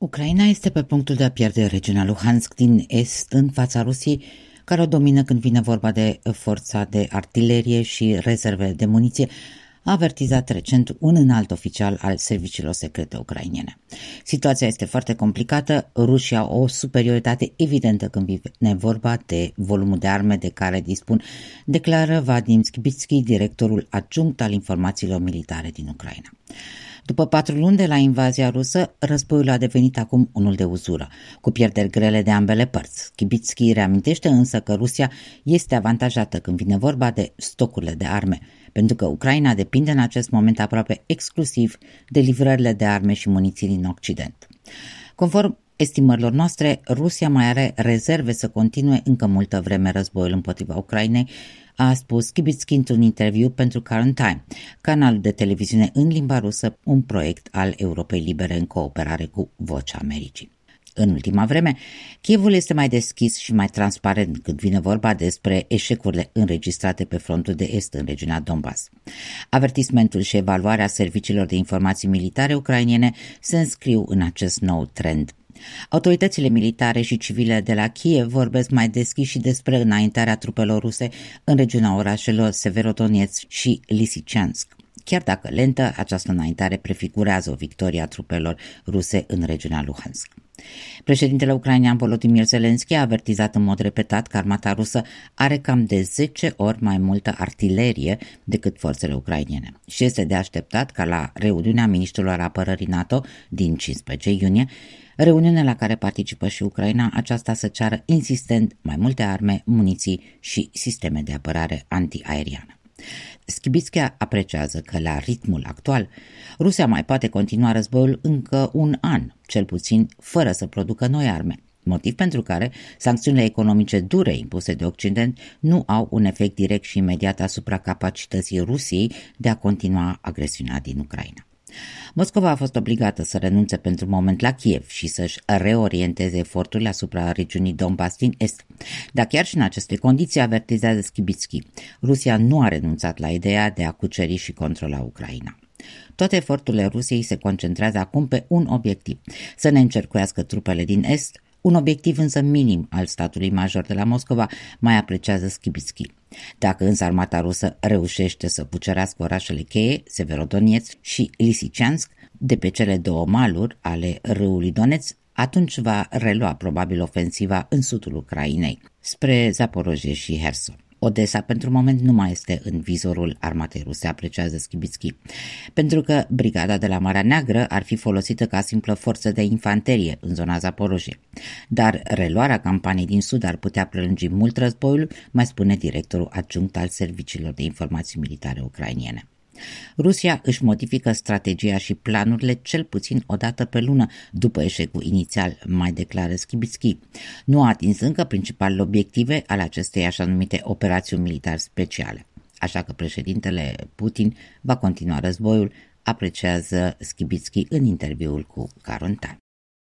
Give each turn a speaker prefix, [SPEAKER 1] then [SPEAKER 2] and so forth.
[SPEAKER 1] Ucraina este pe punctul de a pierde regiunea Luhansk din est în fața Rusiei, care o domină când vine vorba de forța de artilerie și rezerve de muniție, a avertizat recent un înalt oficial al serviciilor secrete ucrainene. Situația este foarte complicată, rușii au o superioritate evidentă când vine vorba de volumul de arme de care dispun, declară Vadim Skibitski, directorul adjunct al informațiilor militare din Ucraina. După 4 luni de la invazia rusă, războiul a devenit acum unul de uzură, cu pierderi grele de ambele părți. Skibitski reamintește însă că Rusia este avantajată când vine vorba de stocurile de arme, pentru că Ucraina depinde în acest moment aproape exclusiv de livrările de arme și muniții din Occident. Conform estimărilor noastre, Rusia mai are rezerve să continue încă multă vreme războiul împotriva Ucrainei, a spus Skibitski într-un interviu pentru Current Time, canalul de televiziune în limba rusă, un proiect al Europei Libere în cooperare cu Vocea Americii. În ultima vreme, Kievul este mai deschis și mai transparent când vine vorba despre eșecurile înregistrate pe frontul de est în regiunea Donbass. Avertismentul și evaluarea serviciilor de informații militare ucrainene se înscriu în acest nou trend. Autoritățile militare și civile de la Kiev vorbesc mai deschis și despre înaintarea trupelor ruse în regiunea orașelor Severodonetsk și Lysychansk. Chiar dacă lentă, această înaintare prefigurează o victorie a trupelor ruse în regiunea Luhansk. Președintele ucrainean Volodymyr Zelensky a avertizat în mod repetat că armata rusă are cam de 10 ori mai multă artilerie decât forțele ucrainene și este de așteptat ca la reuniunea ministrilor apărării NATO din 15 iunie, reuniune la care participă și Ucraina, aceasta să ceară insistent mai multe arme, muniții și sisteme de apărare antiaeriană. Skibitski apreciază că la ritmul actual, Rusia mai poate continua războiul încă un an, cel puțin fără să producă noi arme, motiv pentru care sancțiunile economice dure impuse de Occident nu au un efect direct și imediat asupra capacității Rusiei de a continua agresiunea din Ucraina. Moscova a fost obligată să renunțe pentru moment la Kiev și să-și reorienteze eforturile asupra regiunii Donbass din est. Dar chiar și în aceste condiții, avertizează Skibitski, Rusia nu a renunțat la ideea de a cuceri și controla Ucraina. Toate eforturile Rusiei se concentrează acum pe un obiectiv, să ne încercuiască trupele din est, un obiectiv însă minim al statului major de la Moscova, mai apreciază Skibitski. Dacă însă armata rusă reușește să cucerească orașele cheie, Severodonetsk și Lysychansk, de pe cele două maluri ale râului Donetsk, atunci va relua probabil ofensiva în sudul Ucrainei, spre Zaporozhye și Herson. Odessa pentru moment nu mai este în vizorul armatei ruse, apreciază Skibitski, pentru că brigada de la Marea Neagră ar fi folosită ca simplă forță de infanterie în zona Zaporozhye. Dar reluarea campaniei din sud ar putea prelungi mult războiul, mai spune directorul adjunct al serviciilor de informații militare ucrainiene. Rusia își modifică strategia și planurile cel puțin o dată pe lună după eșecul inițial, mai declară Skibitski. Nu a atins încă principalele obiective ale acestei așa numite operațiuni militare speciale. Așa că președintele Putin va continua războiul, apreciază Skibitski în interviul cu Current Time.